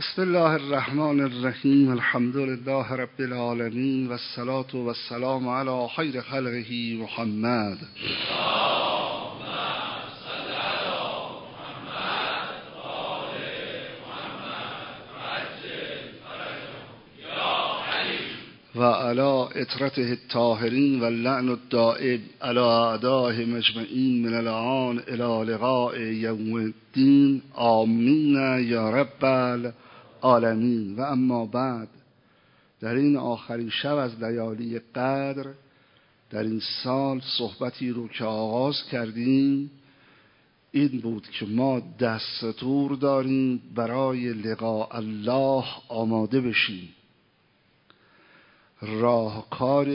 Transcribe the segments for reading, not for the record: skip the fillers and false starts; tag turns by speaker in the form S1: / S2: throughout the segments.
S1: بسم الله الرحمن الرحیم. الحمد لله رب العالمین و الصلاة و السلام علی خیر خلقه محمد. و علی اطرته الطاهرین و اللعن الدائم علی اعدائه مجمعین من الان الی لقاء یوم الدین. آمین یا رب العالمین. و اما بعد، در این آخرین شب از لیالی قدر در این سال صحبتی رو که آغاز کردیم این بود که ما دستور داریم برای لقاء الله آماده بشیم. راهکار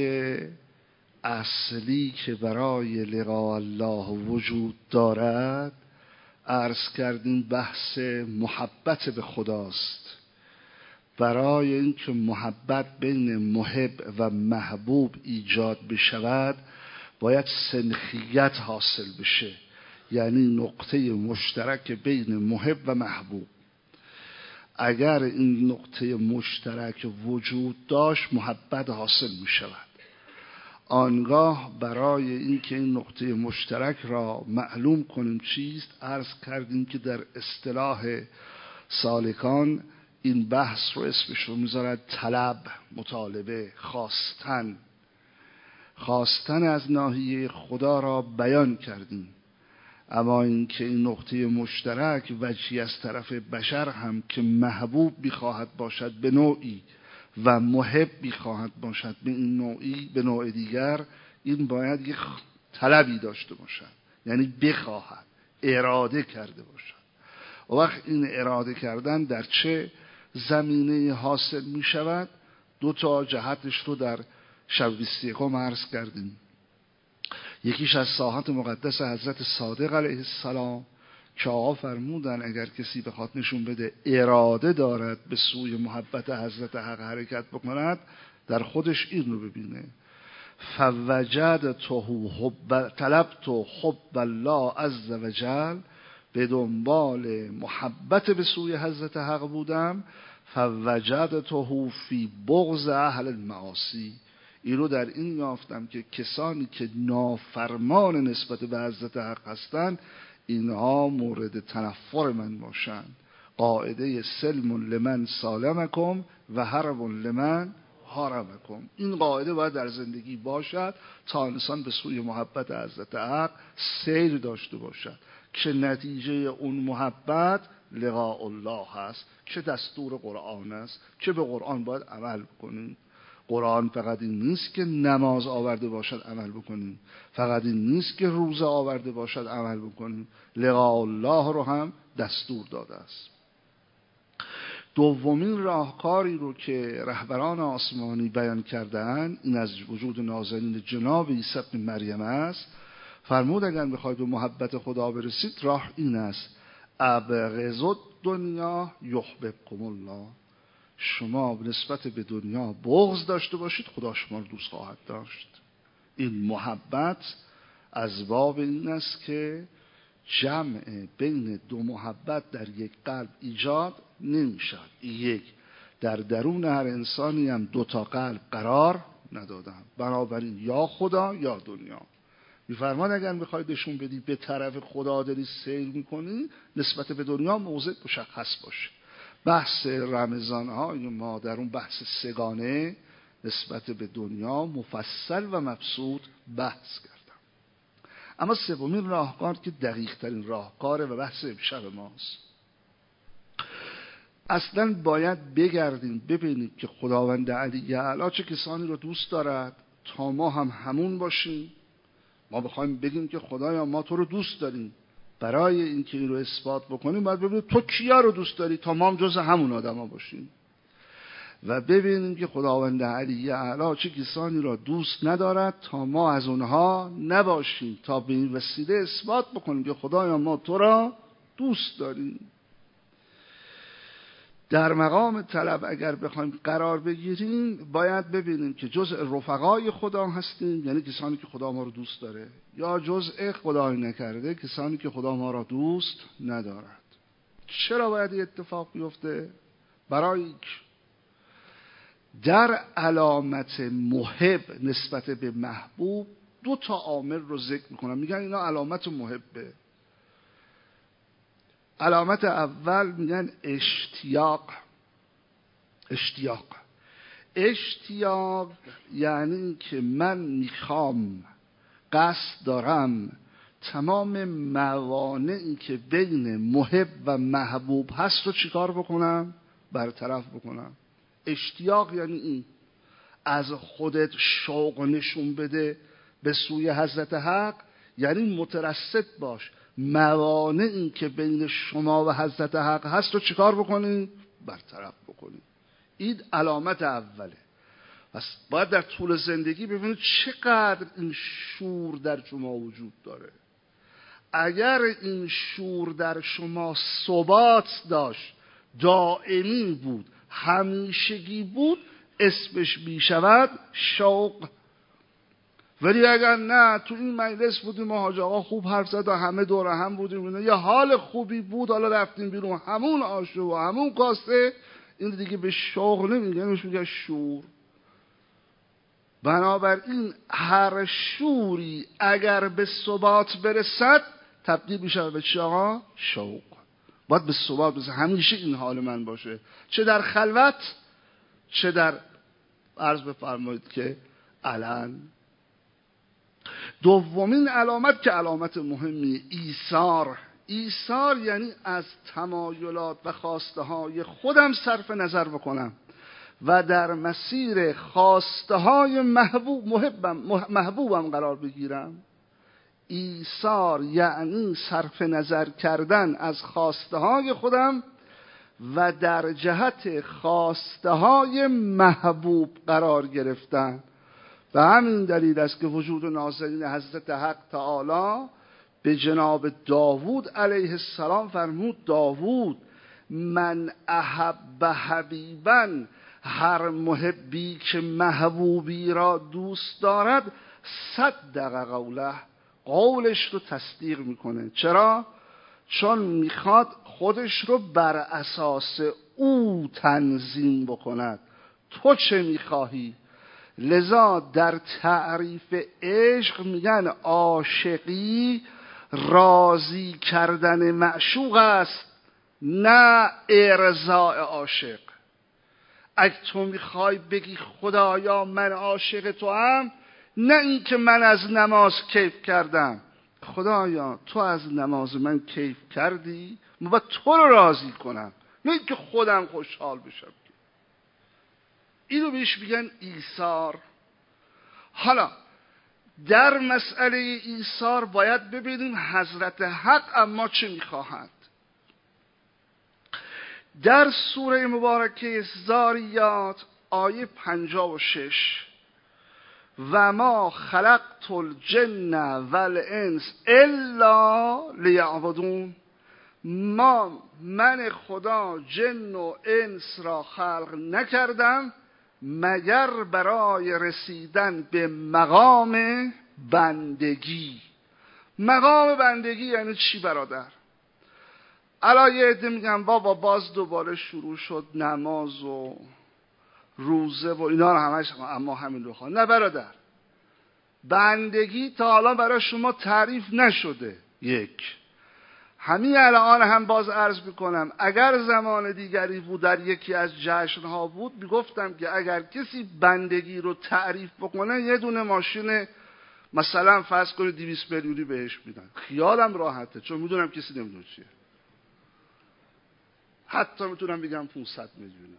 S1: اصلی که برای لقاء الله وجود دارد، عرض کردیم بحث محبت به خداست. برای اینکه محبت بین محب و محبوب ایجاد بشود باید سنخیت حاصل بشه، یعنی نقطه مشترک بین محب و محبوب. اگر این نقطه مشترک وجود داشت محبت حاصل می شود. آنگاه برای اینکه این نقطه مشترک را معلوم کنیم چیست، عرض کردیم که در اصطلاح سالکان این بحث رو اسمش رو میذارد طلب، مطالبه، خواستن از ناحیه خدا را بیان کردیم. اما اینکه این نقطه مشترک وجهی از طرف بشر هم که محبوب می‌خواهد باشد به نوعی و محب می‌خواهد باشد به این نوعی به نوع دیگر، این باید یک طلبی داشته باشد، یعنی بخواهد، اراده کرده باشد. و وقت این اراده کردن در چه زمینه حاصل می‌شود؟ دو تا جهتش رو در شب 21 عرض کردیم. یکیش از ساحات مقدس حضرت صادق علیه السلام که آقا فرمودن اگر کسی بخواد نشون بده اراده دارد به سوی محبت حضرت حق حرکت بکند، در خودش این رو ببینه: فوجدته حب، طلبت حب الله عز وجل، به دنبال محبت به سوی حضرت حق بودم. فوجدته فی بغض اهل المعاصی، این رو در این یافتم که کسانی که نافرمان نسبت به حضرت حق هستند اینها مورد تنفر من باشند. قاعده سلم لمن سالمکم و حرب لمن حارمکم، این قاعده باید در زندگی باشد تا انسان به سوی محبت حضرت حق سیر داشته باشد که نتیجه اون محبت لقاء الله هست، که دستور قرآن است که به قرآن باید عمل کنیم. قرآن فقط این نیست که نماز آورده باشد عمل بکنیم، فقط این نیست که روزه آورده باشد عمل بکنیم، لقاء الله رو هم دستور داده است. دومین راهکاری رو که رهبران آسمانی بیان کردن این از وجود نازنین جناب عیسی ابن مریم است. فرمود اگر بخواید به محبت خدا برسید راه این است: ابغضوا الدنیا یحببکم الله. شما نسبت به دنیا بغض داشته باشید، خدا شما رو دوست خواهد داشت. این محبت از باب این است که جمع بین دو محبت در یک قلب ایجاد نمی شود. یک، در درون هر انسانی هم دو تا قلب قرار ندادن، بنابراین یا خدا یا دنیا. می‌فرماد اگر می‌خواید نشون بدی به طرف خدا داری سیر می‌کنی، نسبت به دنیا موضع مشخص باشه. بحث رمضان های ما در اون بحث سگانه نسبت به دنیا مفصل و مبسوط بحث کردم. اما سومین راهکار که دقیق ترین راهکاره و بحث امشب ماست، اصلا باید بگردیم ببینیم که خداوند علی اعلی چه کسانی رو دوست دارد تا ما هم همون باشیم. ما بخوایم بگیم که خدایا ما تو رو دوست داریم، برای اینکه این رو اثبات بکنیم باید ببینیم تو کیا رو دوست داری تا ما هم جز همون آدما باشیم، و ببینیم که خداوند علی اعلی چه کسانی را دوست ندارد تا ما از اونها نباشیم، تا به این وسیله اثبات بکنیم که خدایا ما تو را دوست داریم. در مقام طلب اگر بخوایم قرار بگیریم باید ببینیم که جزء رفقای خدا هستیم، یعنی کسانی که خدا ما رو دوست داره، یا جزء خدای نکرده کسانی که خدا ما را دوست ندارد. چرا باید اتفاق بیفته؟ برای در علامت محب نسبت به محبوب 2 عامل رو ذکر میکنم، میگن اینا علامت محبه. علامت اول میگن اشتیاق. اشتیاق یعنی که من میخوام، قصد دارم تمام موانعی که بین محب و محبوب هست رو چیکار بکنم؟ برطرف بکنم. اشتیاق یعنی این، از خودت شوق نشون بده به سوی حضرت حق، یعنی مترصد باش موانعی که بین شما و حضرت حق هست رو چیکار بکنی؟ برطرف بکنی. این علامت اوله. پس باید در طول زندگی ببینید چقدر این شور در شما وجود داره. اگر این شور در شما ثبات داشت، دائمی بود، همیشگی بود، اسمش میشود شوق. ولی اگر نه، تو این مجلس بودیم و حاج آقا خوب حرف زد و همه دور هم بودیم، یه حال خوبی بود، حالا رفتیم بیرون همون آشو و همون کاسه، این دیگه به شوق نمیگه، میگه شور. بنابراین هر شوری اگر به ثبات برسد تبدیل میشه به چی آقا؟ شوق. باید به ثبات برسه. همیشه این حال من باشه، چه در خلوت چه در عرض بفرمایید که علن. دومین علامت که علامت مهمی، ایثار یعنی از تمایلات و خواسته های خودم صرف نظر بکنم و در مسیر خواسته های محبوبم قرار بگیرم. ایثار یعنی صرف نظر کردن از خواسته های خودم و در جهت خواسته های محبوب قرار گرفتن. و همین دلیل است که وجود نازنین حضرت حق تعالی به جناب داوود علیه السلام فرمود: داوود، من احب حبیبا، هر محبی که محبوبی را دوست دارد، صدق قوله، قولش رو تصدیق میکنه. چرا؟ چون میخواد خودش رو بر اساس او تنظیم بکند. تو چه میخواهی؟ لذا در تعریف عشق میگن عاشقی راضی کردن معشوق است، نه ارضاء عاشق. اگه تو میخوای بگی خدایا من عاشق تو هم، نه این که من از نماز کیف کردم، خدایا تو از نماز من کیف کردی، من باید تو رو راضی کنم، نه این که خودم خوشحال بشم. اینو بهش میگن ایثار. حالا در مسئله ایثار باید ببینیم حضرت حق اما چه میخواهد. در سوره مبارکه زاریات آیه 56: و ما خلقت الجن والانس الا لیعبدون، من خدا جن و انس را خلق نکردم مگر برای رسیدن به مقام بندگی. مقام بندگی یعنی چی برادر؟ الان یه عده میگن بابا باز دوباره شروع شد نماز و روزه و اینا رو همش اما همین رو خواه. نه برادر، بندگی تا حالا برای شما تعریف نشده. یک، همین الان هم باز عرض میکنم، اگر زمان دیگری بود در یکی از جشنها بود میگفتم که اگر کسی بندگی رو تعریف بکنه یه دونه ماشین مثلا فرض کنید 200 میلیونی بهش میدن. خیالم راحته چون میدونم کسی نمیدونه چیه. حتی میتونم بگم 500 میلیونه.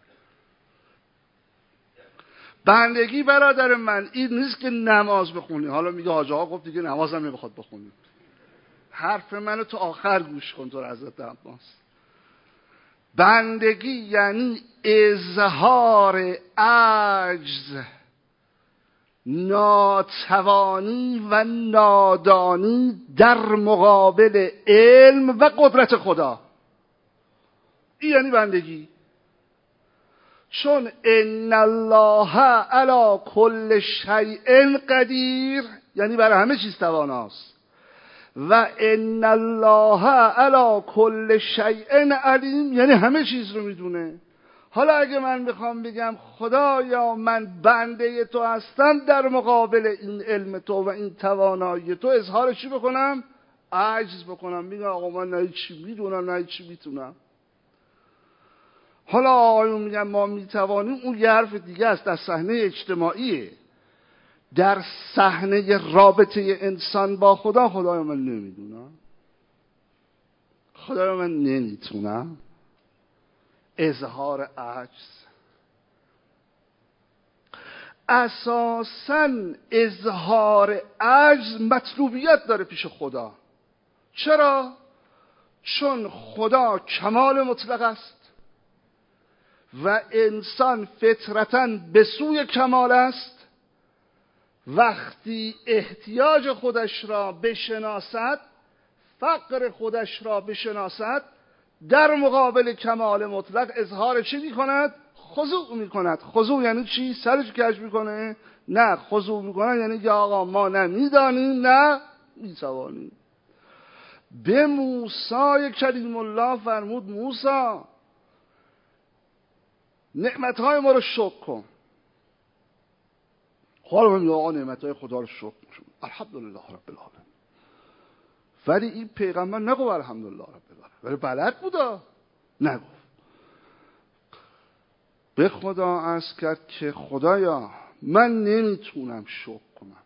S1: بندگی برادر من این نیست که نماز بخونی. حالا میگه حاج آقا گفت دیگه نمازم نمیخواد بخونی. حرف منو تو آخر گوش کن تو حضرت عباس. بندگی یعنی اظهار عجز، ناتوانی و نادانی در مقابل علم و قدرت خدا. این یعنی بندگی. چون ان الله علی کل شیء قدیر یعنی برای همه چیز تواناست و ان الله علی کل شیء علیم یعنی همه چیز رو میدونه. حالا اگه من بخوام بگم خدایا من بنده تو هستم، در مقابل این علم تو و این توانایی تو اظهار چی بکنم؟ عجز بکنم، میگم آقا من نه چی میدونم نه چی میتونم. حالا آقایون میگن ما میتوانیم، اون یه حرف دیگه است، در صحنه اجتماعیه. در صحنه رابطه انسان با خدا، خدایا من نمیدونم، خدایا من نمیتونم، اظهار عجز. اساساً اظهار عجز مطلوبیت داره پیش خدا. چرا؟ چون خدا کمال مطلق است و انسان فطرتاً به سوی کمال است. وقتی احتیاج خودش را بشناسد، فقر خودش را بشناسد، در مقابل کمال مطلق اظهار چی می کند؟ خضوع می کند. خضوع یعنی چی؟ سرش کج می کنه؟ نه، خضوع می کند یعنی که آقا ما نه می دانیم نه می توانیم. به موسی کلیم الله فرمود موسی نعمتهای ما رو شکر کن. حالا من میگم آقا نعمتهای خدا رو شکر کن، الحمدلله رب العالمین. ولی این پیغمبر نگو الحمدلله رب العالمین، ولی بلد بودا نگو. به خدا عرض کرد که خدایا من نمیتونم شکر کنم،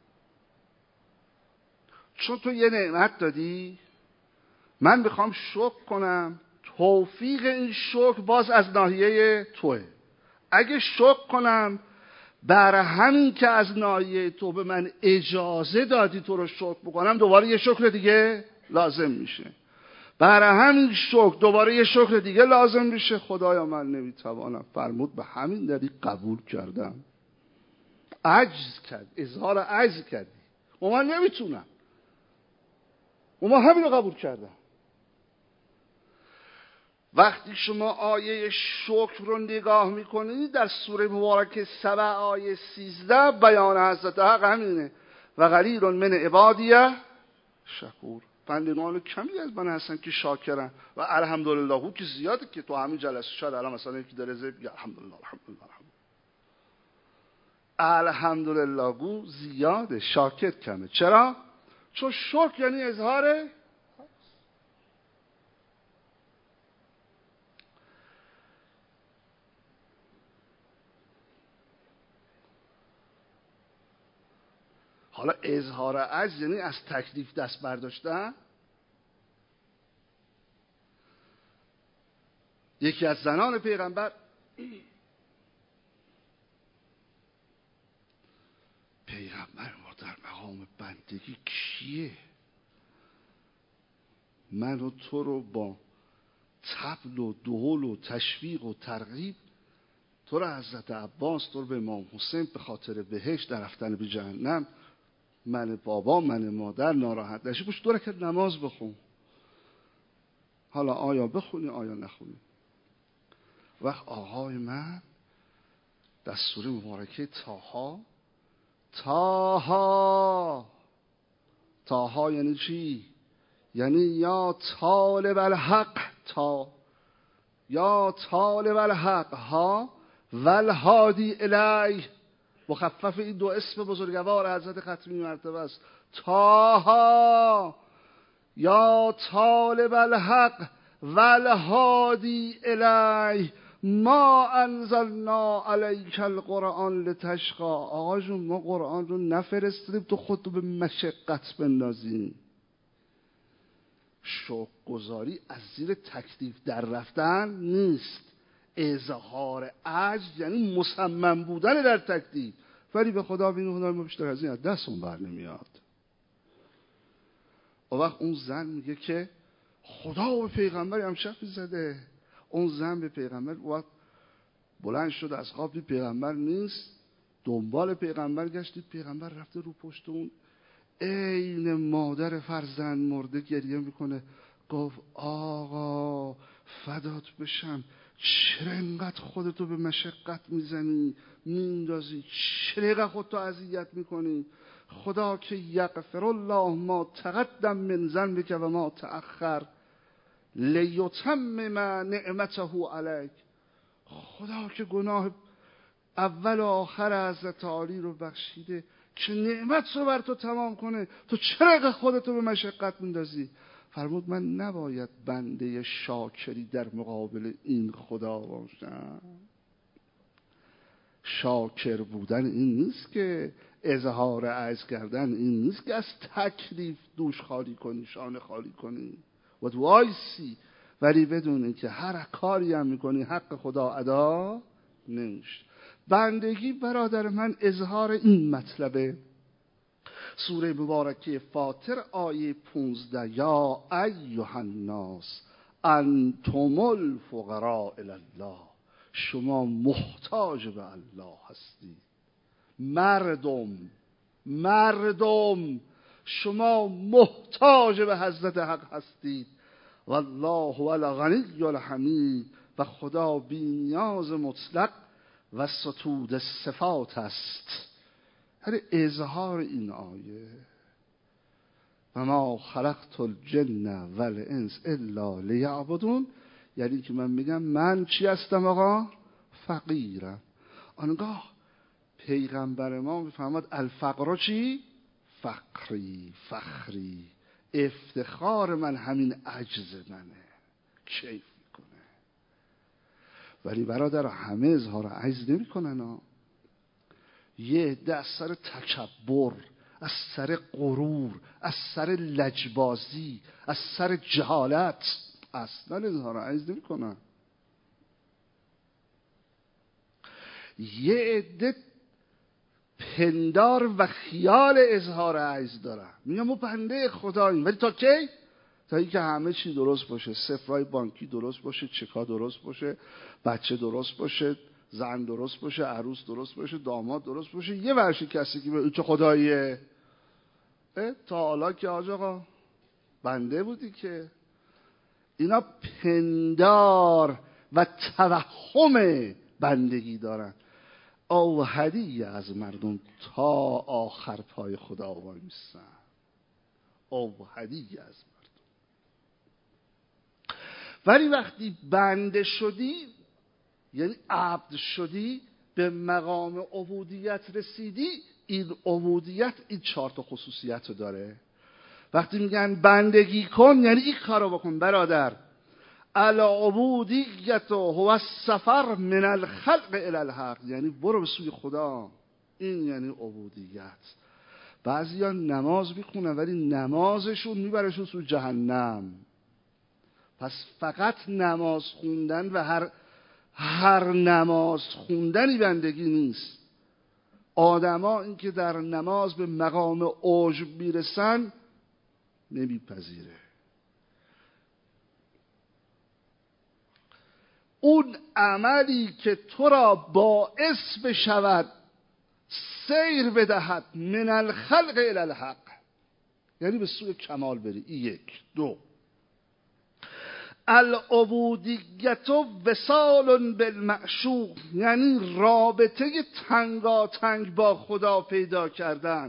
S1: چون تو یه نعمت دادی من بخوام شکر کنم، توفیق این شکر باز از ناحیه توه. اگه شکر کنم برای همین که از ناحیه تو به من اجازه دادی تو رو شکر بکنم، دوباره یه شکر دیگه لازم میشه. برای همین شکر دوباره یه شکر دیگه لازم میشه. خدایا من نمیتوانم. فرمود به همین دلیل قبول کردم. عجز کرد، اظهار عجز کردی و من نمیتونم و ما همین رو قبول کردم. وقتی شما آیه شکر رو نگاه میکنید در سوره مبارکه سبع آیه 13 بیان حضرت حق همینه و قلیل من عبادیه شکور. بندگان کمی از من هستن که شاکرن و الحمدلله هو که زیاده، که تو همین جلسه شاید الان مثلا یکی داره بگه الحمدلله الحمدلله الحمدلله هو زیاده، شاکر کمه. چرا؟ چون شکر یعنی اظهار. حالا اظهار عجز یعنی از تکلیف دست برداشتن. یکی از زنان پیغمبر ما در مقام بندگی کیه؟ من و تو رو با طبل و دهل و تشویق و ترغیب، تو رو حضرت عباس، تو رو به امام حسین به خاطر بهشت در رفتن به جهنم، من بابا من مادر ناراحت نشی پشت 2 رکعت نماز بخون. حالا آیا بخونی آیا نخونی. وقت آقای من در سوره مبارکه طه یعنی چی؟ یعنی یا طالب الحق، یا طالب الحق ها والهادی الیه. مخفف این 2 اسم بزرگوار حضرت ختمی مرتبه است. طه یا طالب الحق والهادی الیه ما انزلنا علیک القرآن لتشقی. آقا جون ما قرآن رو نفرستیم تو خود رو به مشقت بندازیم. شوق گذاری از زیر تکلیف در رفتن نیست. اظهار عجز یعنی مصمم بودن در تکلیف. ولی به خدا بینو خدا ما بیشتر از این از دستمون بر نمیاد. و وقت اون زن میگه که خدا به پیغمبر امشب زده. اون زن به پیغمبر وقت بلند شد از خواب، دید پیغمبر نیست، دنبال پیغمبر گشت، پیغمبر رفته رو پشت اون عین مادر فرزند مرده گریه میکنه. گفت آقا فدات بشم، چرا اینقدر خودتو به مشقت میزنی میندازی، چرا اینقدر خودتو اذیت میکنی؟ خدا که یغفر الله ما تقدم من ذنبک و ما تأخر لیتمم نعمته علیک. خدا که گناه اول و آخر حضرت عالی رو بخشیده که نعمت رو بر تو تمام کنه، تو چرا خودتو به مشقت میندازی؟ فرمود من نباید بنده شاکری در مقابل این خدا باشم. شاکر بودن این نیست که اظهار عجز کردن، این نیست که از تکلیف دوش خالی کنی، شانه خالی کنی و وایسی، ولی بدونی که هر کاری هم میکنی حق خدا ادا نمیشه. بندگی برادر من اظهار این مطلبه. سوره مبارکه فاطر آیه 15 یا ایها الناس انتم الفقراء الی الله، شما محتاج به الله هستید. مردم شما محتاج به حضرت حق هستید. والله هو الغنی الحمید، و خدا بی نیاز مطلق و ستود صفات است. هر اظهار این آیه و ما خلقت الجن والانس الا لیعبدون، یعنی که من میگم من چی هستم آقا؟ فقیرم. آنگاه پیغمبر ما میفهمد الفقر چی؟ فخری، افتخار من همین عجز منه، کیف میکنه. ولی برادر همه اظهار عجز نمی کنن. یه عده از سر تکبر، از سر غرور، از سر لجبازی، از سر جهالت اصلا اظهار عجز نمی کنن. یه عده پندار و خیال اظهار عجز دارن، میگن ما بنده خداییم، ولی تا کی؟ تا اینکه همه چی درست باشه، صفرای بانکی درست باشه، چکا درست باشه، بچه درست باشه، زن درست باشه، عروس درست باشه، داماد درست باشه، یه ورشی کسی که به چه خداییه؟ تا حالا که آج آقا بنده بودی که. اینا پندار و توهم بندگی دارن. اوحدی از مردم تا آخر پای خدا وای میستن. اوحدی از مردم. ولی وقتی بنده شدی، یعنی عبد شدی، به مقام عبودیت رسیدی، این عبودیت این 4 خصوصیت رو داره. وقتی میگن بندگی کن یعنی این کارو بکن برادر. العبودیت هو السفر من الخلق الی الحق، یعنی برو به سوی خدا. این یعنی عبودیت. بعضیا نماز میخونن ولی نمازشون میبرشون سوی جهنم. پس فقط نماز خوندن و هر نماز خوندنی بندگی نیست. آدما این که در نماز به مقام عجب میرسن نمیپذیره. اون عملی که تو را باعث بشود سیر بدهد من الخلق الی الحق، یعنی به سوی کمال بری. 1 2 العبودیت وصال بالمعشوق، یعنی رابطه تنگاتنگ با خدا پیدا کردن.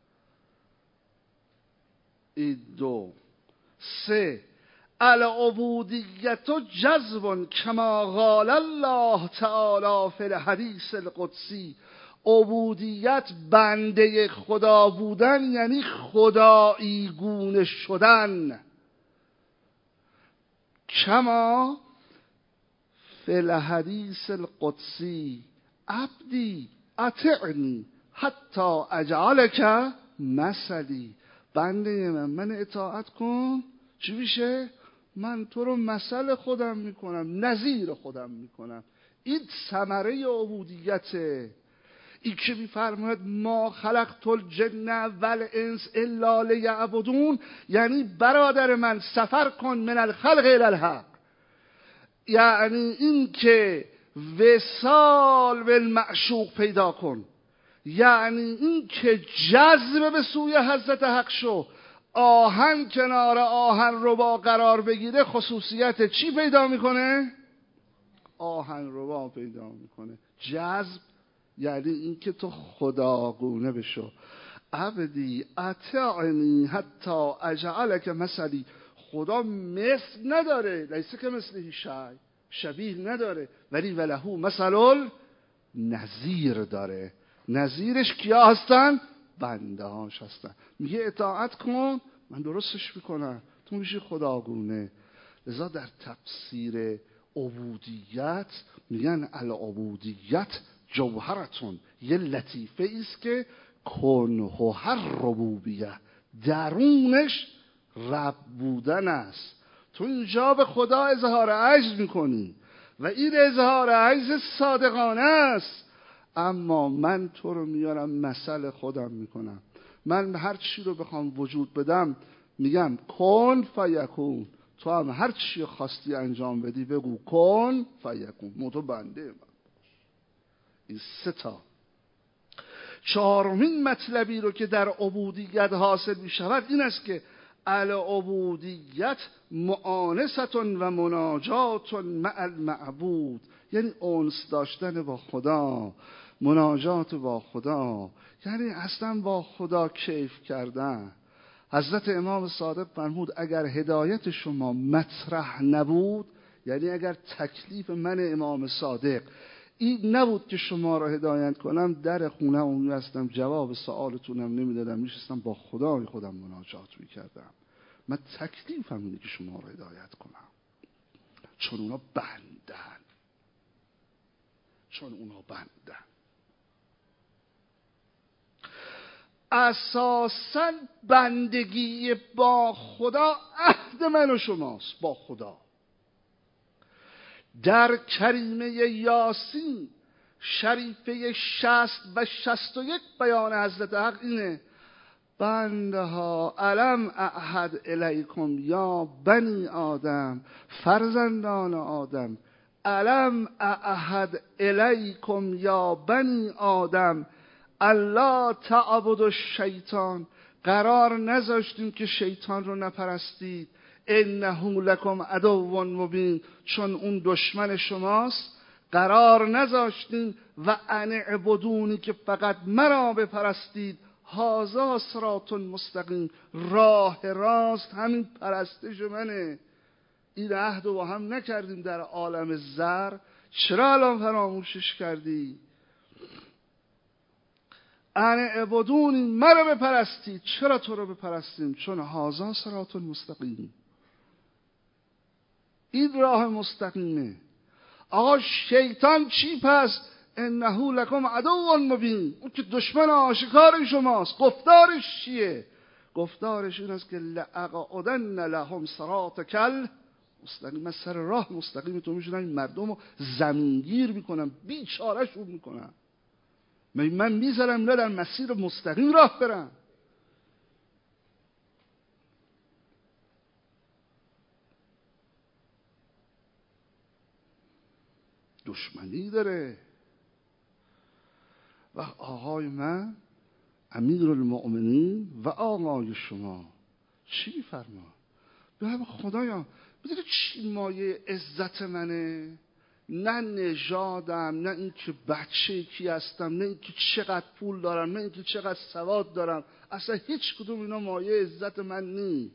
S1: این 2 3 العبودیت جذب کما قال الله تعالی فی الحدیث القدسی، عبودیت بنده خدا بودن یعنی خدایی گونه شدن. کما فی الحدیث القدسی عبدی اطعنی حتی اجعلک مثلی، بنده من اطاعت کن، چی میشه؟ من تو رو مثل خودم میکنم، نظیر خودم میکنم. این ثمره عبودیته. این که میفرماید ما خلقت الجن والانس الا لیعبدون، یعنی برادر من سفر کن من الخلق الی الحق، یعنی این که وصال بالمعشوق پیدا کن، یعنی این که جذب به سوی حضرت حق شو. آهن کنار آهن ربا قرار بگیره خصوصیت چی پیدا میکنه؟ آهن ربا پیدا میکنه. جذب یعنی این که تو خداگونه بشو. عبدی اطعنی حتی اجعلک مثلی، خدا مثل نداره، لیسه که مثل شی، شبیه نداره، ولی ولهو مثل نظیر داره. نظیرش کیا هستن؟ بنده هاش هستن. میگه اطاعت کن من درستش میکنم، تو میشی خداگونه. لذا در تفسیر عبودیت میگن العبودیت جوهرتون، یه لطیفه ایست که کنه هر ربوبیه، درونش رب بودن است. تو اینجا به خدا اظهار عجز میکنی و این اظهار عجز صادقانه است، اما من تو رو میارم مثل خودم میکنم. من هر چی رو بخوام وجود بدم میگم کن فیکون، تو هم هر چی خواستی انجام بدی بگو کن فیکون، موتو بنده من. این 3 تا. چهارمین مطلبی رو که در عبودیت حاصل می شود این است که العبودیت معانستون و مناجاتون مع المعبود، یعنی انس داشتن با خدا، مناجات با خدا، یعنی اصلا با خدا کیف کردن. حضرت امام صادق فرمود اگر هدایت شما مطرح نبود، یعنی اگر تکلیف من امام صادق این نبود که شما را هدایت کنم، در خونه اون هستم، جواب سوالتونم نمیدادم، میشستم با خدای خودم مناجات میکردم. من تکلیفم اینه که شما را هدایت کنم، چون اونا بندن، چون اونا بندن. اساساً بندگی با خدا عهد من و شماست با خدا. در کریمه یاسین شریفه 60 و 61 بیان حضرت حق اینه: بنده ها الم اعهد الیکم یا بنی آدم، فرزندان آدم، الم اعهد الیکم یا بنی آدم الا تعبدوا الشیطان، قرار نذاشتیم که شیطان رو نپرستید، انه لکم عدو مبین، چون اون دشمن شماست. قرار نذاشتیم و ان اعبدونی، که فقط مرا بپرستید، هذا صراط مستقیم، راه راست همین پرستش منه. این عهد رو با هم نکردیم در عالم زر، چرا الان فراموشش کردی؟ ان اعبدونی، مرا بپرستید. چرا تو رو بپرستیم؟ چون هذا صراط مستقیم، این راه مستقیمه. آقا شیطان چی پس؟ انه لکم عدو مبین، اون که دشمن آشکار شماست. گفتارش چیه؟ گفتارش این است که لاقعدن لهم صراطک المستقیم، من سر راه مستقیم تو میشونم این مردم رو زمینگیر میکنم، بیچارهشون میکنم. من میذارم اینا در مسیر مستقیم راه برن. دشمنی داره. و آقای من امیرالمؤمنین و آقای شما چی میفرما؟ به خدایا میدونی چی مایه عزت منه؟ نه نژادم، نه اینکه بچه کی هستم، نه اینکه چقدر پول دارم، نه اینکه چقدر سواد دارم، اصلا هیچ کدوم اینا مایه عزت من نی.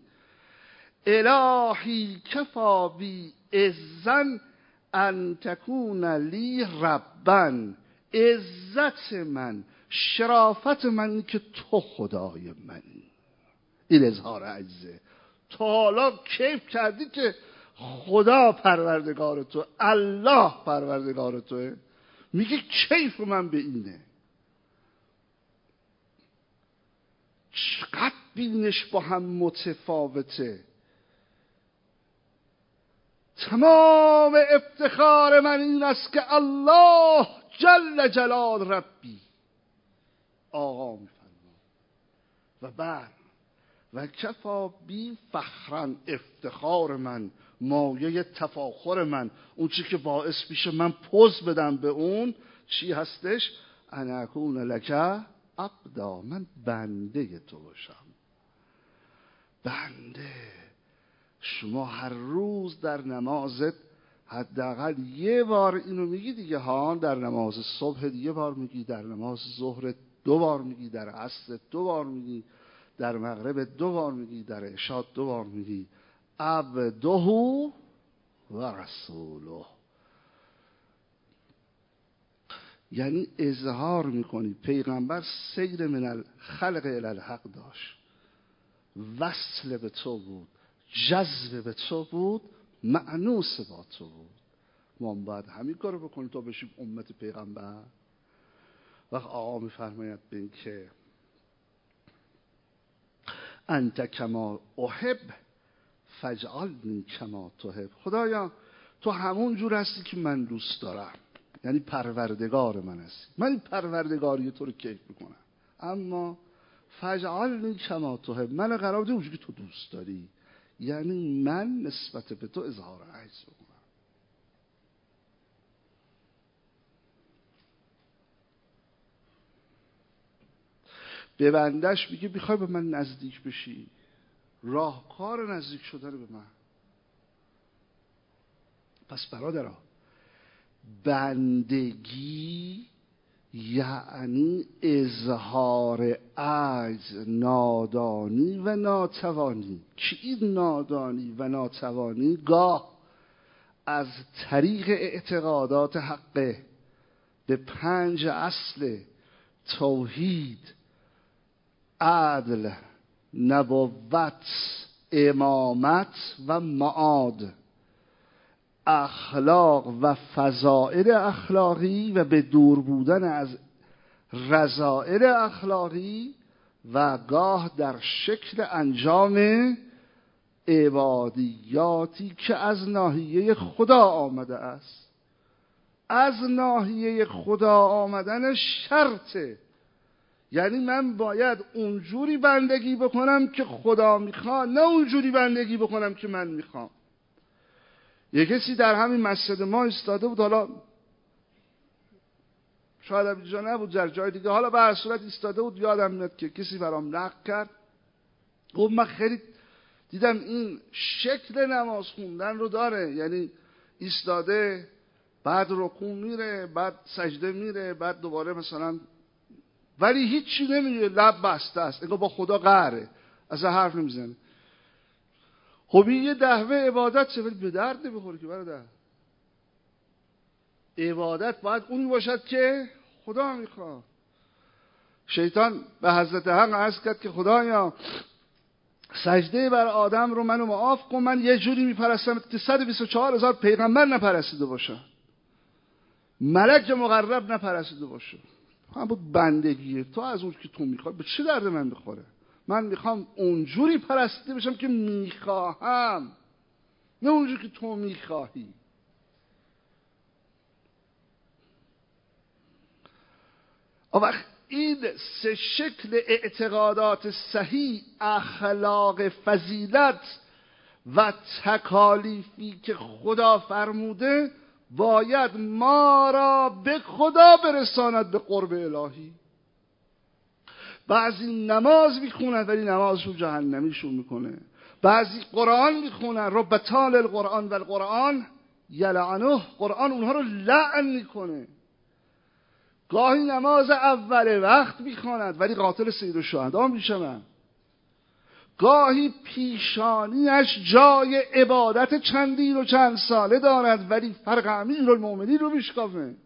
S1: الهی کفا بی عزن ان تکون لی ربن، عزت من، شرافت من که تو خدای منی. این اظهار عجزه. تا حالا کیف کردی که خدا پروردگار تو، الله پروردگار توه؟ میگه کیف من به اینه. چقدر بینش با هم متفاوته. تمام افتخار من این است که الله جل جلال ربی، آقا میفرما، و بعد و کفا بی فخرن، افتخار من، مایه تفاخر من، اون چی که باعث میشه من پوز بدم به اون چی هستش؟ ان اکون لک عبدا، من بنده تو باشم. بنده. شما هر روز در نمازت حداقل یه بار اینو میگی دیگه ها، در نماز صبح یه بار میگی، در نماز ظهر 2 بار میگی، در عصر 2 بار میگی، در مغرب 2 بار میگی، در عشاء 2 بار میگی عبده و رسوله. یعنی اظهار میکنی. پیغمبر سیر من الخلق الی الحق داشت، وصل به تو بود، جذب به تو بود، مأنوس با تو بود. ما باید همین کارو بکنیم تا بشیم امت پیغمبر. وقت آقا میفرماید به این که انت کما احب فاجعلنی کما تحب، خدایا تو همون جور هستی که من دوست دارم، یعنی پروردگار من هستی، من این پروردگاری تو رو کیف میکنم، اما فاجعلنی کما تحب، من قرار بده اونجوری که تو دوست داری، یعنی من نسبت به تو اظهار عجز بکنم. به بندش میگه میخوای به من نزدیک بشی، راهکار نزدیک شدن به من. پس برادرها، بندگی یعنی اظهار عجز، نادانی و ناتوانی. که این نادانی و ناتوانی گاه از طریق اعتقادات حقه به 5 اصل توحید، عدل، نبوت، امامت و معاد، اخلاق و فضائل اخلاقی و به دور بودن از رذائل اخلاقی، و گاه در شکل انجام عبادیاتی که از ناحیه خدا آمده است. از ناحیه خدا آمدن شرطه، یعنی من باید اونجوری بندگی بکنم که خدا میخواد، نه اونجوری بندگی بکنم که من میخوام. یه کسی در همین مسجد ما ایستاده بود، حالا شاید اینجا نبود، در جای دیگه، حالا به هر صورت ایستاده بود، یادم میاد که کسی برام نقل کرد، گفت من خیلی دیدم این شکل نماز خوندن رو داره، یعنی ایستاده، بعد رکوع میره، بعد سجده میره، بعد دوباره مثلا، ولی هیچی نمیگه، لب بسته است، انگار با خدا قهره، اصلا حرف نمیزنه. خب این یه دهوه عبادت چه، ولی به درد نمیخوره که برادر. عبادت باید اون باشد که خدا میخواد. شیطان به حضرت حق عرض کرد که خدایا سجده بر آدم رو منو معاف کن، من یه جوری میپرستم که 124,000 پیغمبر نپرستیده باشن، ملک مقرب نپرستیده باشه. هم بود بندگیه، تو از اون که تو میخوای، به چه درد من بخوره؟ من میخوام اونجوری پرستیده بشم که میخواهم، نه اونجوری که تو میخواهی. وقت این 3 شکل اعتقادات صحیح، اخلاق، فضیلت و تکالیفی که خدا فرموده، باید ما را به خدا برساند، به قرب الهی. بعضی نماز میخونن ولی نمازشو جهنمیشون میکنه، بعضی قرآن میخونن، رب طال القرآن و القرآن یلعنه، قرآن اونها رو لعن میکنه. گاهی نماز اول وقت میخواند ولی قاتل سید الشهدا میشن. گاهی پیشانیش جای عبادت چندین و چند ساله دارد ولی فرق امیرالمومنین رو میشکافه.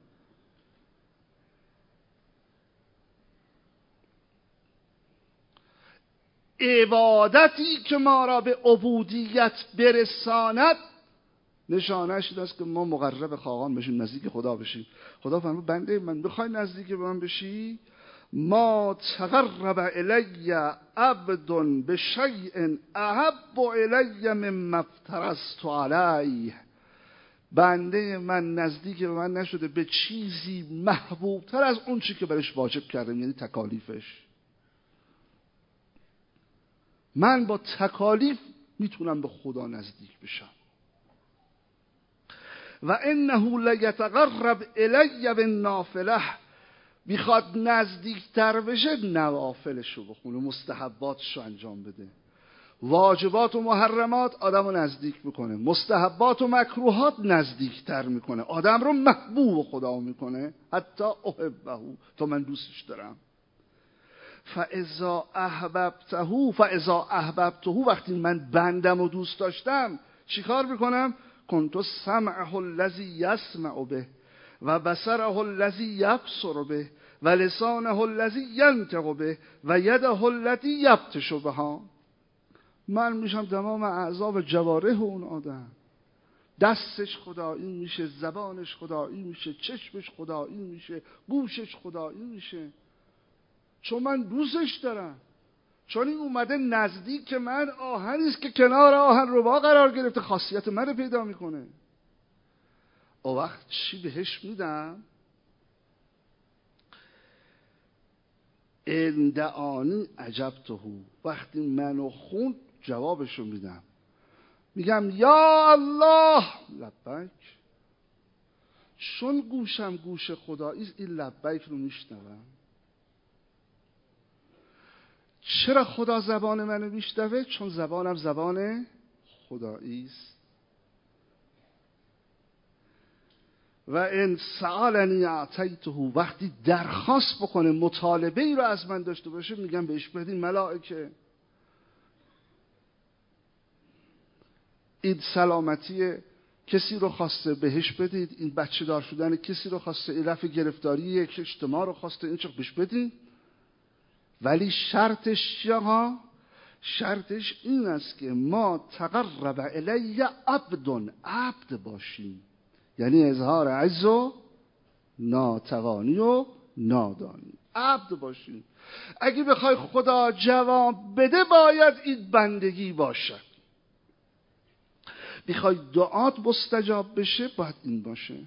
S1: عبادتی که ما را به عبودیت برساند، نشانش این است که ما مقرب خاقان بشیم، نزدیک خدا بشیم. خدا فرمود بنده من بخوای نزدیک به من بشی، ما تقرب الی عبد بشیء احب الی مما افترضت علیه. بنده من نزدیک به من نشده به چیزی محبوب تر از اون چی که برش واجب کردم، یعنی تکالیفش. من با تکالیف میتونم به خدا نزدیک بشم. و انه لیتقرب الی بالنافله، میخواد نزدیکتر بشه نوافلشو بخونه، مستحباتشو انجام بده. واجبات و محرمات آدم رو نزدیک میکنه، مستحبات و مکروهات نزدیکتر میکنه، آدم رو محبوب خدا میکنه، حتی احبه، تا من دوستش دارم. فاذا احببته، وقتی من بندم و دوست داشتم چیکار میکنم؟ کنت سمعه الذی یسمع به، و بصره الذی یبصر به و لسانه الذی ینطق به و یده التي یبطش بها. من میشم تمام اعضا و جوارح اون آدم. دستش خدایی میشه، زبانش خدایی میشه، چشمش خدایی میشه، گوشش خدایی میشه، چون من دوستش دارم، چون این اومده نزدیک من. آهنیست که کنار آهن ربا قرار گرفته، خاصیت من رو پیدا میکنه. او وقت چی بهش میدم؟ اندعانی عجبته. وقتی منو خوند جوابشو میدم، میگم یا الله لبیک. چون گوشم گوش خدایی، این لبیک رو میشنوم. چرا خدا زبان منو میشنوه؟ چون زبانم زبان خدایی است. و ان سألنی اعطیته. وقتی درخواست بکنه، مطالبه ای رو از من داشته باشه، میگم بهش بدین ملائکه. این سلامتی کسی رو خواسته بهش بدید، این بچه دار شدن کسی رو خواسته، این رفع گرفتاری یک اجتماع رو خواسته، این چه بهش بدین. ولی شرطش چیه؟ شرطش این است که ما تقرب الی عبد باشیم، یعنی اظهار عجز و ناتوانی و نادانی، عبد باشیم. اگه بخوای خدا جواب بده، باید این بندگی باشه. بخوای دعات مستجاب بشه، باید این باشه.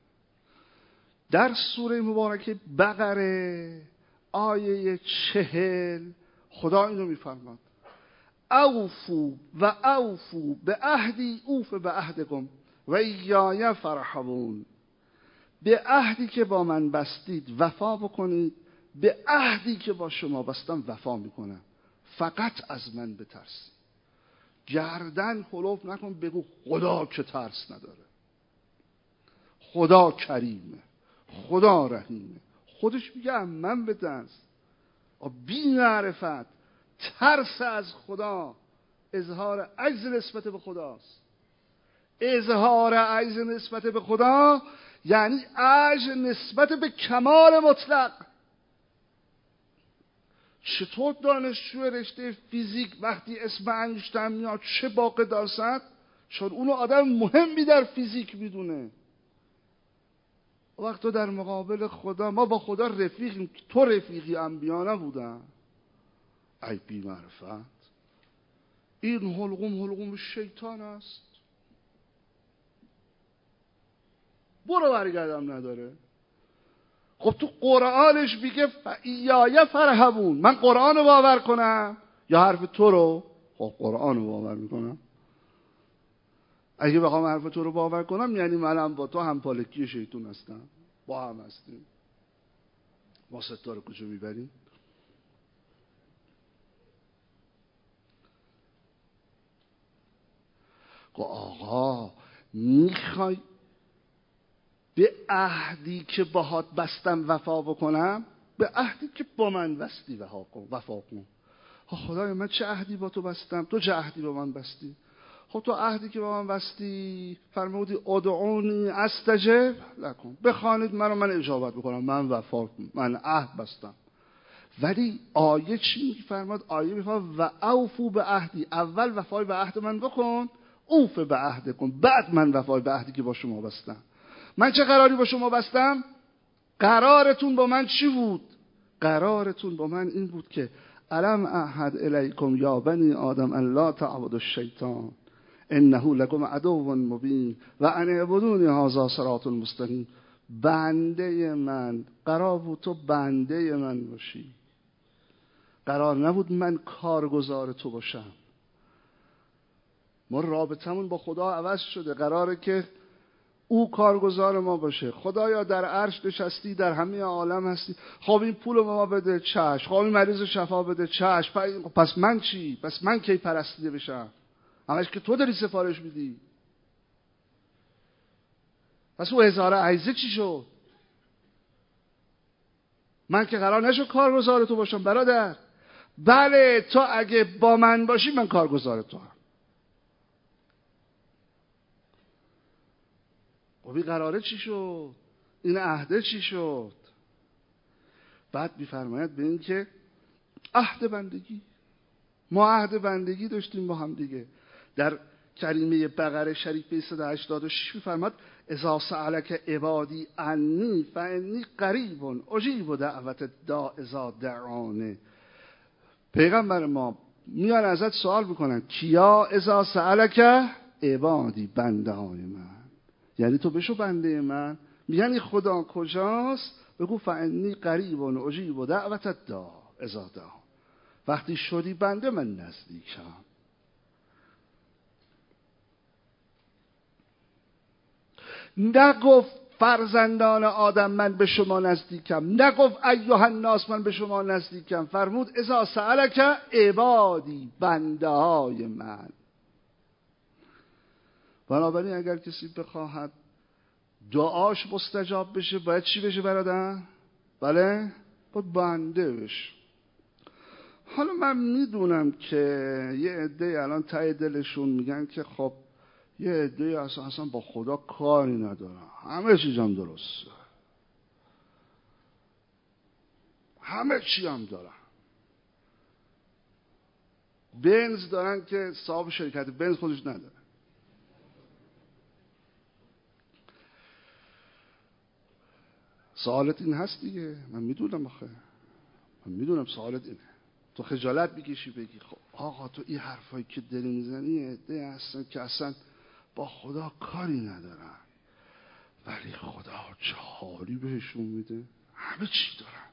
S1: در سوره مبارکه بقره آیه 40 خدا اینو میفرماد: اوفو و اوفو به عهدی اوف به عهدکم و ایای فرحبون. به عهدی که با من بستید وفا بکنید، به عهدی که با شما بستم وفا میکنم، فقط از من بترسید. گردن خلوف نکن، بگو خدا که ترس نداره، خدا کریمه، خدا رحیمه. خودش میگه من بترس. بی معرفت ترس از خدا اظهار عجز نسبت به خداست. اظهار عجز نسبت به خدا یعنی عجز نسبت به کمال مطلق. چطور دانشجو رشته فیزیک وقتی اسم انیشتین میاد چه با قداست؟ چون اونو آدم مهمی در فیزیک میدونه. وقت تو در مقابل خدا، ما با خدا رفیقیم، تو رفیقی انبیا نبودن. ای بی معرفت، این حلقوم شیطان است. برو برگردم نداره. خب تو قرآنش میگه ایای فرحبون. من قرآن رو باور کنم یا حرف تو رو؟ خب قرآن رو باور میکنم. اگه بخوام حرف تو رو باور کنم، یعنی منم با تو هم پالکی شیطان هستم، با هم هستیم. ما ستاره کجا میبریم؟ آقا میخوای به عهدی که باهات بستم وفا بکنم؟ به عهدی که با من بستی وفا کن. خدای من چه عهدی با تو بستم؟ تو چه عهدی با من بستی؟ خب تو عهدی که با من بستی فرمودی ادعونی استجب لکم، بخوانید من اجابت بکنم، من وفا، من عهد بستم. ولی آیه چی میفرماد؟ آیه میفرماد و اوفو به عهدی. اول وفای به عهد من بکن، اوف به عهد کن، بعد من وفای به عهدی که با شما بستم. من چه قراری با شما بستم؟ قرارتون با من چی بود؟ قرارتون با من این بود که الم اعهد الیکم یا بنی آدم ان لا تعبدوا الشیطان انه لکم عدو مبین و ان اعبدونی هذا صراط مستقیم. بنده من، قرار بود تو بنده من باشی، قرار نبود من کارگزار تو باشم. ما رابطمون با خدا عوض شده، قراره که او کارگزار ما باشه. خدایا در عرش نشستی، در همه عالم هستی، خب این پول به ما بده، چشم. خب این مریض شفا بده، چشم. پس من چی؟ پس من کی پرستیده بشم؟ همش که تو داری سفارش میدی. پس او هزاره عیزه چی شد؟ من که قرار نشد کارگزار تو باشم برادر. بله تو اگه با من باشی من کارگزار تو هم. خب این قراره چی شد؟ این عهده چی شد؟ بعد میفرماید به این که عهد بندگی، ما عهد بندگی داشتیم با هم دیگه. در کریمه بقره شریفه 186 میفرماد اذا سألک عبادی عنی فانی قریب اجیب دعوت الداع اذا دعانه. پیغمبر ما میان ازت سوال میکنن کیا؟ اذا سألک عبادی، بنده های من، یعنی تو بشو بنده من. میگن خدا کجاست؟ بگو فانی قریب اجیب دعوت الداع اذا دعان، وقتی شدی بنده من نزدیکم. نگفت فرزندان آدم من به شما نزدیکم، نگفت ایها الناس من به شما نزدیکم، فرمود اذا سألک عبادی، بنده های من. بنابراین اگر کسی بخواهد دعاش مستجاب بشه باید چی بشه برادر؟ بله؟ باید بنده بشه. حالا من میدونم که یه عده الان ته دلشون میگن که خب یه عده اصلا با خدا کاری ندارن، همه چیزم درسته، همه چی هم دارن، بنز دارن که صاحب شرکت بنز خودش نداره. سوالت این هست دیگه، من میدونم آخه، من میدونم سوالت اینه. تو خجالت میکشی بگی خب آقا تو این حرفایی که داری میزنی عده هستن که اصلا با خدا کاری ندارن، ولی خدا چه حالی بهشون میده، همه چی دارن.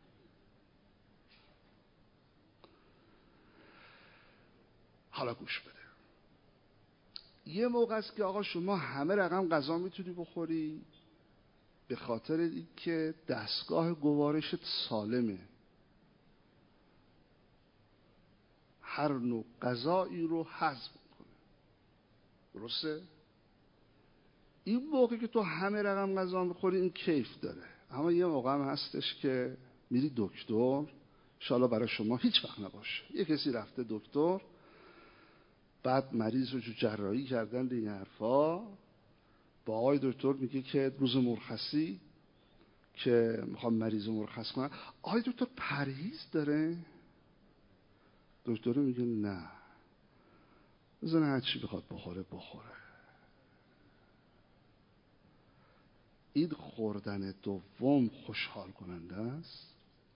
S1: حالا گوش بده، یه موقع است که آقا شما همه رقم غذا میتونی بخوری به خاطر اینکه دستگاه گوارشت سالمه، هر نوع غذایی رو هضم میکنه، درسته؟ این موقعی که تو همه رقم غذا میخوری این کیف داره. اما یه موقع هم هستش که میری دکتر، انشاءالله برای شما هیچ وقت نباشه، یه کسی رفته دکتر، بعد مریض رو جراحی کردن به این حرفا، با آقای دکتر میگه که روز مرخصی که میخوام مریض رو مرخص کنم، آقای دکتر پرهیز داره؟ دکتر میگه نه، بزن هر چی بخواد بخوره. این خوردن دوم خوشحال کننده است؟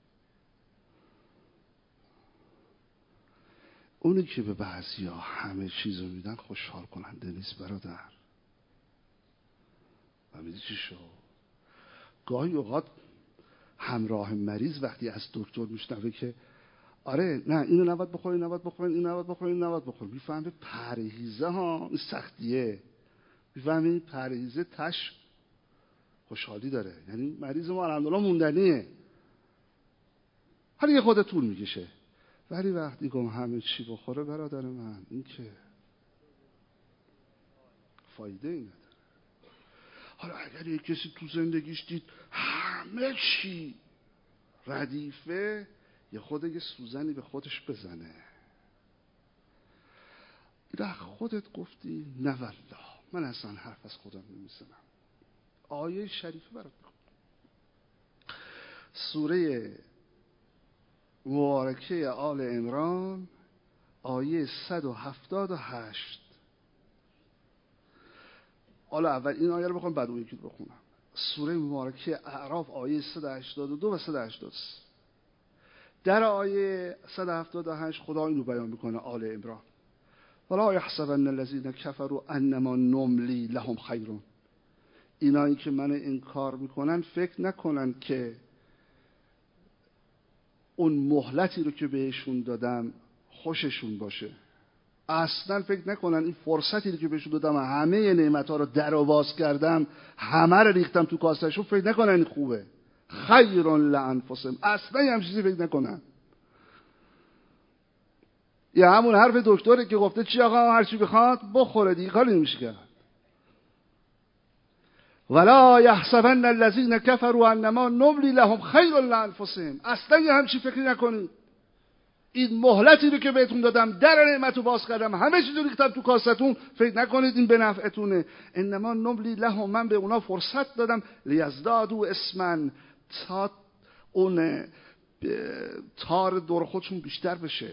S1: اونی که به بعضیا همه چیز رو میدن خوشحال کننده نیست برادر. و میدی چی شو؟ گاهی اوقات همراه مریض وقتی از دکتر میشنوه که آره نه اینو نباید بخورین، نباید بخورین، اینو نباید بخورین، نباید بخورین، میفهمه پرهیزه ها این سختیه، میفهمه این پرهیزه تش خوشحالی داره، یعنی مریض ما الحمدلله موندنیه، حالا یه خود طول میکشه، ولی وقتی گم همه چی بخوره برادر من این که فایده ای نداره. حالا اگر یک کسی تو زندگیش دید همه چی ردیفه، یه خود یه سوزنی به خودش بزنه. ده خودت گفتی نه والله من اصلا حرف از خودم نمیزنم. آیه شریفه برات بخونم، سوره مبارکه آل عمران آیه 178. حالا اول این آیه رو بخونم بعد اون یکی رو بخونم. سوره مبارکه اعراف آیه 182 و 183. در آیه 178 خدا اینو بیان میکنه آل عمران: ولا یحسبن الذین کفروا انما نملی لهم خیرون. اینایی که من انکار میکنن فکر نکنن که اون مهلتی رو که بهشون دادم خوششون باشه. اصلا فکر نکنن این فرصتی رو که بهشون دادم، همه نعمت‌ها رو در و باز کردم، همه رو ریختم تو کاسهشون، فکر نکنن این خوبه. خیر لانفسهم، اصلا هم چیزی فکر نکنن. یا همون حرف دکتره که گفته چی آقا هر چی بخواد بخوره دیگه، کاری نمیشه کرد. ولا یحسبن الذین کفروا انما نملی لهم خیر لانفسهم، اصلا یه همچی فکری نکنید. این مهلتی رو که بهتون دادم، در نعمت رو باز کردم، همه چیز رو ریختم تو کاستون، فکر نکنید این به نفعتونه. انما نملی لهم، من به اونا فرصت دادم لیزدادوا اسما، تا اون تار دور خودشون بیشتر بشه،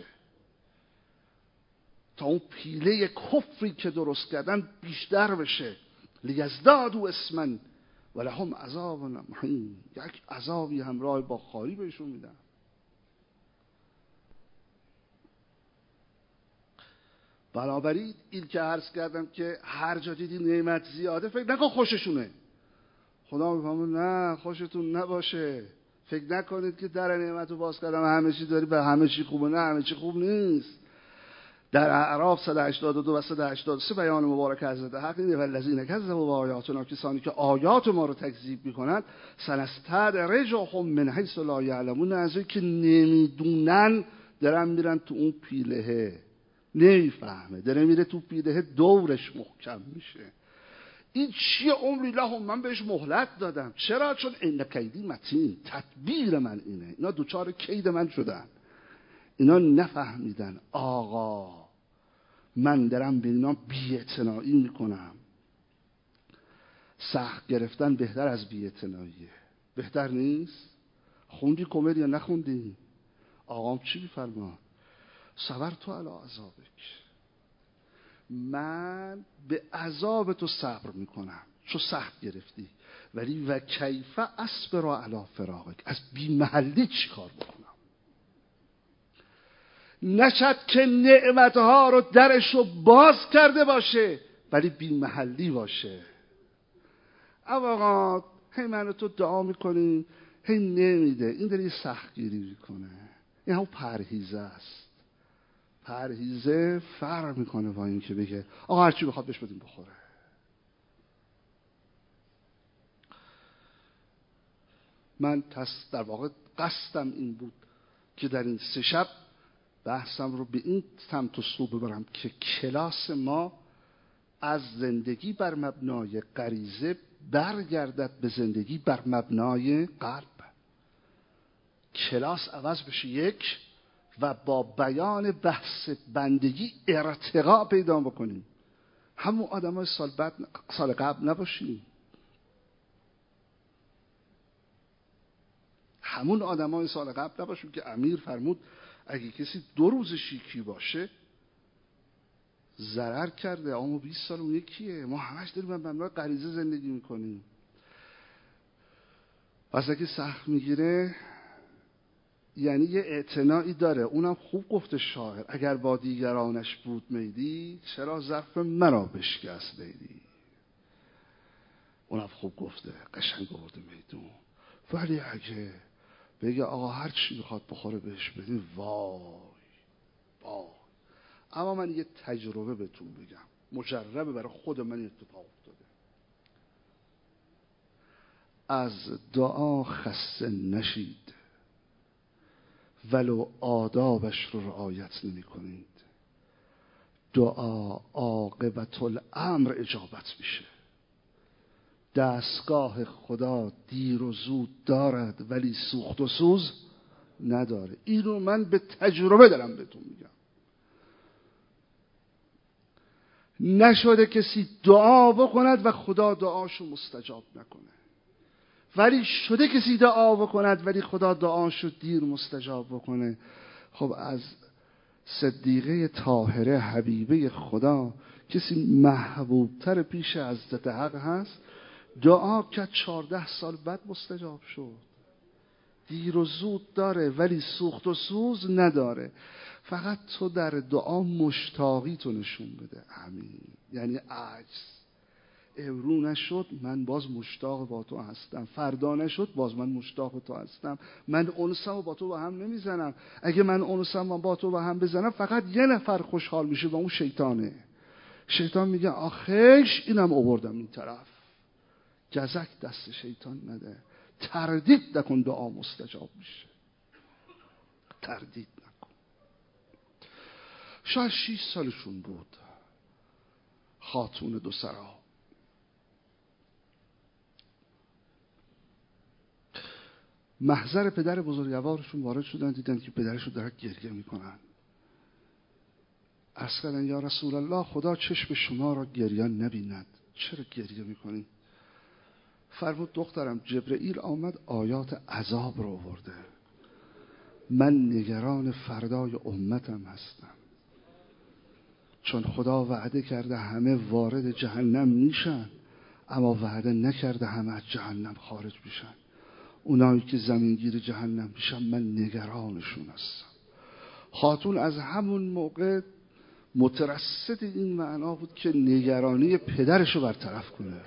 S1: تا اون پیله کفری که درست کردن بیشتر بشه. لیزدادوا اسما ولهم عذاب مهین، یک عذابی همراه با خاری بهشون میدن. بنابراین این که عرض کردم که هر جا دیدی نعمت زیاده فکر نکن خوششونه. خدا میفهمه نه خوشتون نباشه، فکر نکنید که در نعمت رو باز کردم همه چی داری به همه چی خوبه، نه همه چی خوب نیست. در اعراف 182 و 183 بیان مبارک حضرت حق اینه: والذین کذبوا بآیاتنا، کسانی که آیات ما رو تکذیب میکنند، سنستدرجهم من حیث لا یعلمون، از که نمیدونن دارن میرن تو اون پیله، نمیفهمه، داره میره تو پیله، دورش محکم میشه. این چیه؟ عمری لهم، من بهش مهلت دادم. چرا؟ چون ان کیدی متین، تدبیر من اینه. اینا دوچار کید من شدن، اینا نفهمیدن آقا من دارم به اینا بی‌اعتنایی میکنم. سخت گرفتن بهتر از بی‌اعتناییه، بهتر نیست؟ خوندی کمد یا نخوندی؟ آقام چی میفرماد؟ صبرت علی عذابک، من به عذاب تو صبر میکنم چون سخت گرفتی، ولی و کیف اصبر علی فراقک، از بی محلی چی کار بکنم؟ نشد که نعمتها رو درش رو باز کرده باشه ولی بی محلی باشه. آقا هی من تو دعا میکنیم هی نمیده، این داره سخت گیری میکنه. این هم پرهیزه است. پرهیزه فرق میکنه با این که بگه آقا هرچی بخواد بهش بدیم بخوره. من در واقع قصدم این بود که در این 3 شب بحثم رو به این سمت و سو ببرم که کلاس ما از زندگی بر مبنای غریزه برگردد به زندگی بر مبنای قلب. کلاس عوض بشه یک و با بیان بحث بندگی ارتقا پیدا بکنیم. همون آدمای سال قبل نباشیم، همون آدمای سال قبل نباشیم که امیر فرمود اگه کسی 2 روز شیکی باشه ضرر کرده. اما 20 سال اون یکیه. ما همش داریم به مبنای غریزه زندگی میکنیم. پس اگه سخت میگیره یعنی یه اعتنایی داره. اونم خوب گفته شاعر: اگر با دیگرانش بود میدی، چرا ظرف مرا بشکست میدی. اونم خوب گفته، قشنگ آورده میدون. ولی اگه بگه آقا هر چی بخواد بخوره بهش بدی، وای وای. اما من یه تجربه بهتون بگم، مجربه، برای خود من اتفاق افتاده. از دعا خسته نشید ولو آدابش رو رعایت نمی کنید. دعا عاقبت الامر اجابت میشه. دستگاه خدا دیر و زود دارد ولی سوخت و سوز نداره. اینو من به تجربه دارم بهتون میگم. نشده کسی دعا بکند و خدا دعاشو مستجاب نکنه، ولی شده کسی دعا بکند ولی خدا دعاشو دیر مستجاب بکنه. خب از صدیقه طاهره حبیبه خدا کسی محبوبتر پیش حضرت حق هست؟ دعا که 14 سال بعد مستجاب شد. دیر و زود داره ولی سوخت و سوز نداره. فقط تو در دعا مشتاقی تو نشون بده. همین یعنی عجز. امرو نشد من باز مشتاق با تو هستم، فردا نشد باز من مشتاق تو هستم. من انسم و با تو با هم نمیزنم. اگه من انسم و با تو با هم بزنم فقط یه نفر خوشحال میشه و اون شیطانه. شیطان میگه آخیش اینم آوردم این طرف. گزک دست شیطان نده. تردید نکن دعا مستجاب میشه. تردید نکن. شاید 6 سالشون بود، خاتون 2 سرا. محضر پدر بزرگوارشون وارد شدن، دیدن که پدرشون داره گریه میکنن. عرض کردن یا رسول الله، خدا چشم شما را گریان نبیند، چرا گریه میکنی؟ فرمود دخترم جبرئیل آمد آیات عذاب رو آورده، من نگران فردای امتم هستم، چون خدا وعده کرده همه وارد جهنم میشن، اما وعده نکرده همه از جهنم خارج بشن. اونایی که زمینگیر جهنم میشن من نگرانشون هستم. خاتون از همون موقع مترصد این معنا بود که نگرانی پدرشو برطرف کنه.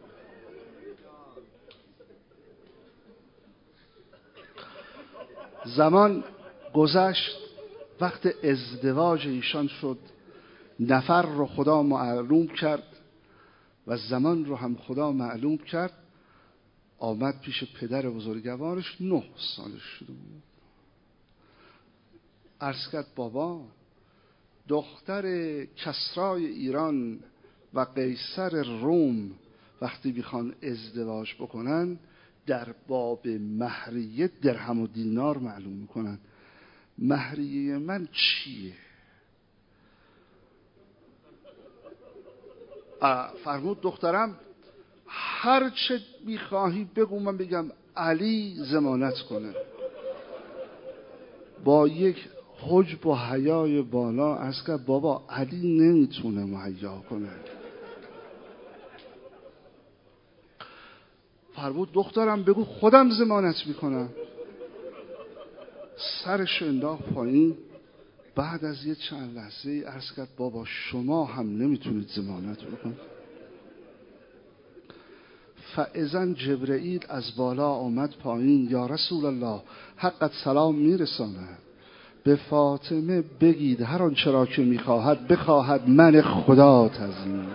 S1: زمان گذشت، وقت ازدواج ایشان شد، نفر رو خدا معلوم کرد و زمان رو هم خدا معلوم کرد. آمد پیش پدر بزرگوارش، 9 سالش شده بود. عرض کرد بابا، دختر کسرای ایران و قیصر روم وقتی میخوان ازدواج بکنن در باب مهریه درهم و دینار معلوم میکنن، مهریه من چیه؟ فرمود دخترم هر چه میخواهی بگو، من بگم علی ضمانت کنه. با یک حجب و حیای بالا از که بابا علی نمیتونه مهیا کنه. فرمود دخترم بگو خودم ضمانت میکنم. سرش انداخت پایین. بعد از یه چند لحظه عرض کرد بابا شما هم نمیتونید ضمانت بکنید. فاذن جبرئیل از بالا آمد پایین، یا رسول الله حقت سلام میرسانه، به فاطمه بگید هر آنچه را که میخواهد بخواهد، من خدا تضمین.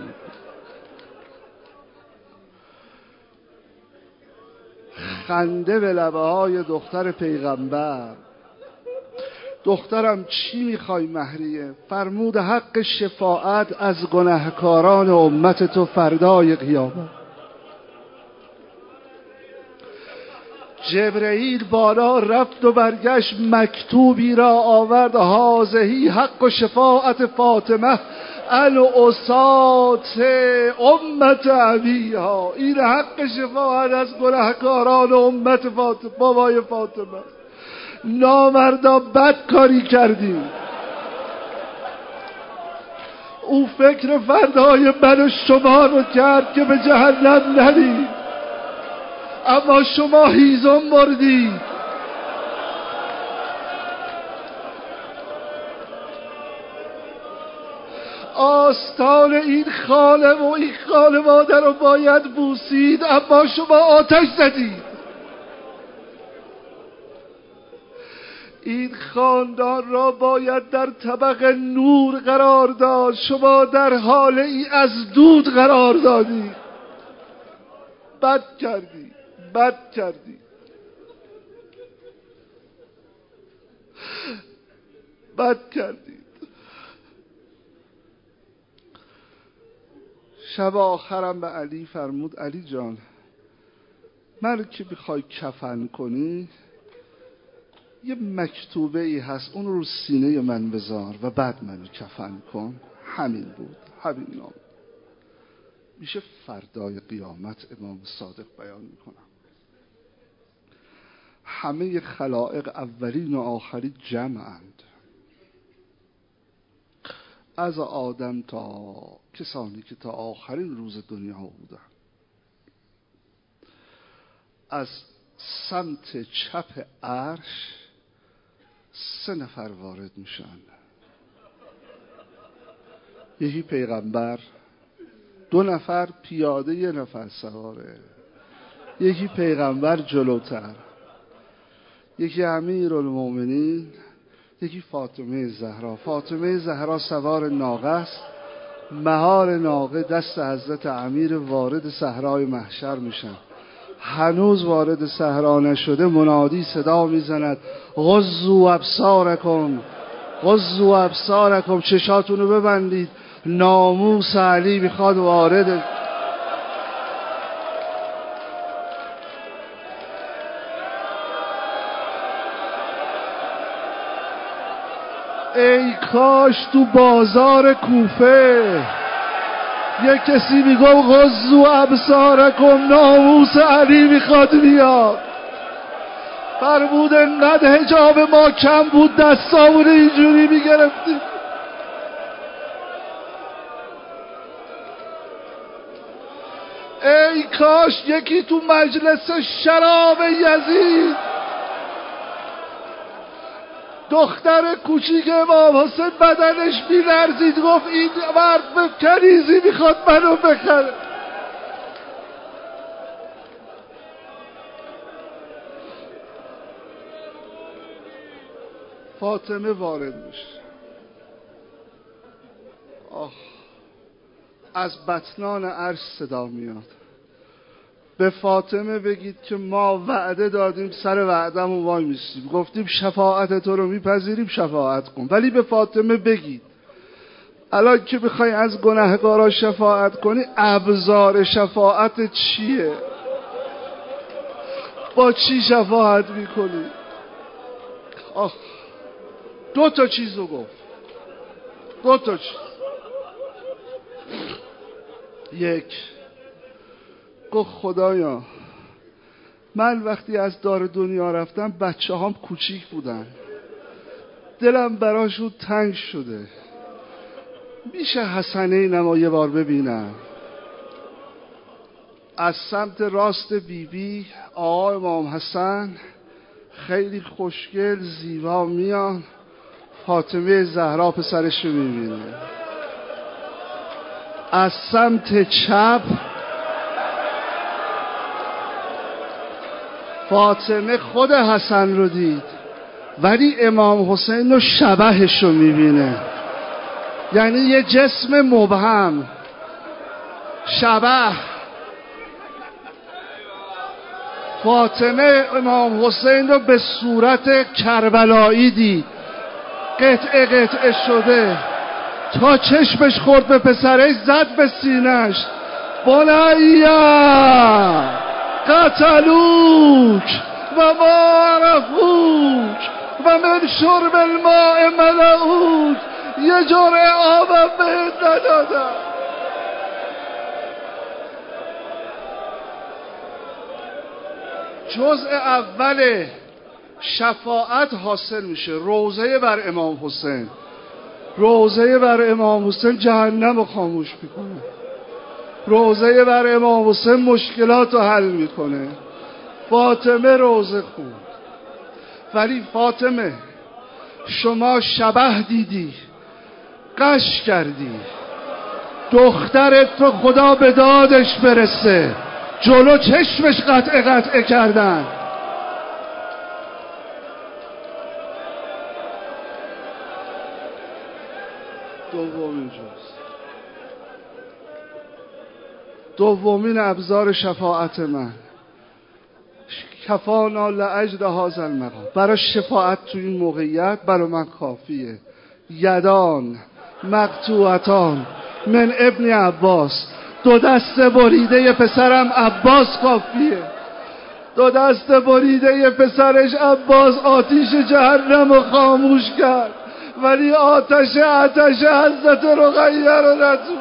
S1: خنده به لبه های دختر پیغمبر. دخترم چی میخوای مهریه؟ فرمود حق شفاعت از گناهکاران امت تو فردای قیامت. جبرئیل بالا رفت و برگشت، مکتوبی را آورد، هازهی حق و شفاعت فاطمه الاسات امت ابیها. این حق شفاعت از گناهکاران امت فاطمه، بابای فاطمه. نامردا بد کاری کردیم. او فکر فردای من و شما رو کرد که به جهنم نرید، اما شما هیزم بردید. آستان این خاله و این خانواده رو باید بوسید، اما شما آتش زدید. این خاندان را باید در طبق نور قرار داد، شما در حال ای از دود قرار دادید. بد کردی، بد کردی. بد کردی. شب آخرم به علی فرمود علی جان، من که بخوای کفن کنی یه مکتوبه ای هست، اون رو سینه من بذار و بعد منو کفن کن. همین بود، همین نام. میشه فردای قیامت امام صادق بیان میکنم. همه خلائق اولین و آخرین جمعند، از آدم تا کسانی که تا آخرین روز دنیا بودن. از سمت چپ عرش 3 نفر وارد میشن. یکی پیغمبر، 2 نفر پیاده، 1 نفر سواره. یکی پیغمبر جلوتر، یکی امیرالمومنین، یکی فاطمه زهرا. فاطمه زهرا سوار ناقه است، مهار ناقه دست حضرت امیر وارد صحرای محشر میشن. هنوز وارد صحرا نشده منادی صدا میزند غضوا ابصارکم، غضوا ابصارکم، چشاتونو ببندید، ناموس علی میخواد وارد. ای کاش تو بازار کوفه یک کسی میگم غضوا ابصارکم، ناموس علی میخواد بیاد. فرمود انقدر حجاب ما کم بود دستامون اینجوری میگرفتیم. ای کاش یکی تو مجلس شراب یزید دختر کوچیک امام حسین بدنش میلرزید، گفت این مرد به کنیزی میخواد منو بخره. فاطمه وارد میشه. از بطنان عرش صدا میاد، به فاطمه بگید که ما وعده دادیم، سر وعدمون وای میستیم، گفتیم شفاعت تو رو میپذیریم، شفاعت کن. ولی به فاطمه بگید الان که بخوای از گناهکارا شفاعت کنی، ابزار شفاعت چیه؟ با چی شفاعت میکنی؟ دو تا چیزو گفت، دو تا چیز. یک، گفت خدایا من وقتی از دار دنیا رفتم بچه هام کوچیک بودن، دلم براشون تنگ شده، میشه حسنه نما یه بار ببینم؟ از سمت راست بیبی آقا امام حسن خیلی خوشگل زیبا میان، فاطمه زهرا پسرش رو میبینه. از سمت چپ فاطمه خود حسن رو دید، ولی امام حسین رو شبهش رو میبینه، یعنی یه جسم مبهم شبه. فاطمه امام حسین رو به صورت کربلایی دید، قطعه قطعه شده، تا چشمش خورد به پسرش زد به سینش، بنیا قتلوک و ما عرفوک و من شرب الماء ملعوک، یه جرعه آبم بهت ندادم. جزء اول شفاعت حاصل میشه، روضه بر امام حسین. روضه بر امام حسین جهنم رو خاموش میکنه، روضه بر امام حسین مشکلات رو حل میکنه. فاطمه روضه خوند، ولی فاطمه شما شبح دیدی، قش کردی، دخترت رو خدا به دادش برسه، جلو چشمش قطعه قطعه کردن. دومین ابزار شفاعت من، کفانا لاجل هذا المقام، برای شفاعت تو این موقعیت برای من کافیه. یدان مقطوعتان من ابن عباس، دو دست بریده پسرم عباس کافیه. دو دست بریده پسرش عباس آتیش جهنم رو خاموش کرد، ولی آتش حضرت رقیه رو نتون.